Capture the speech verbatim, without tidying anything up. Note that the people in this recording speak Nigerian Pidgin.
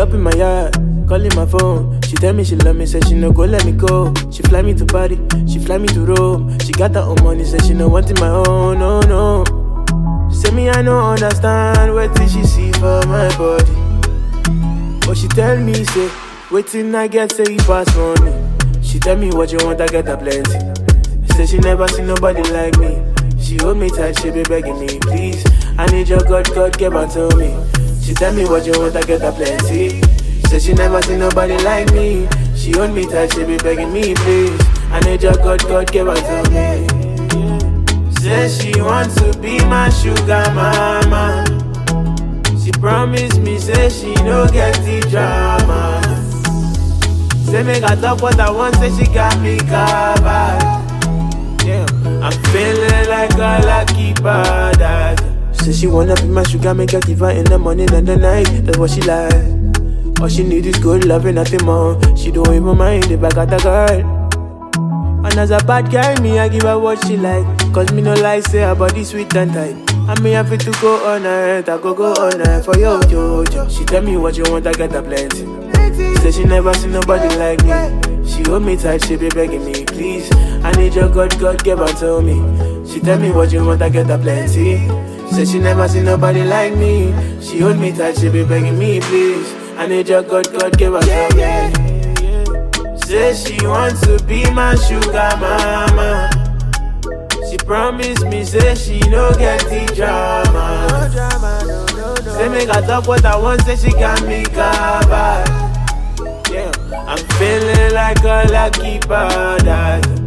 up in my yard, calling my phone. She tell me she love me, said she no go let me go. She fly me to Paris, she fly me to Rome. She got her own money, said she no want it my own, no, no. Say me I no understand, what did she see for my body? But she tell me, say, waiting I get, say you pass money. She tell me what you want, I get a plenty. Say she never seen nobody like me. She hold me tight, she be begging me, please. I need your God, God, get back to me. She tell me what you want, I get a plenty. Say she never seen nobody like me. She hold me tight, she be begging me, please. I need your God, God, get back to me. Say she wants to be my sugar mama. She promised me, say she no get the drama. Say make I talk what I want, say she got me covered. Yeah, I'm feeling like a lucky badass. Say she wanna be my sugar, make her give her in the morning and the night. That's what she like. All she need is good love and nothing more. She don't even mind if I got a girl. And as a bad guy, me I give her what she like. Cause me no lie, say her body sweet and tight. And me happy to go all night, I go go all night for yo, yo, yo. She tell me what you want, I get a plenty. Say she never seen nobody like me. She hold me tight, she be begging me, please. I need your God, God, give her to me. She tell me what you want, I get a plenty. Say she never seen nobody like me. She hold me tight, she be begging me, please. I need your God, God, give her to me. Say she wants to be my sugar mama. She promised me, say she no get the drama. Say make I talk what I want, say she got me covered. Yeah, I'm feeling like a lucky badass.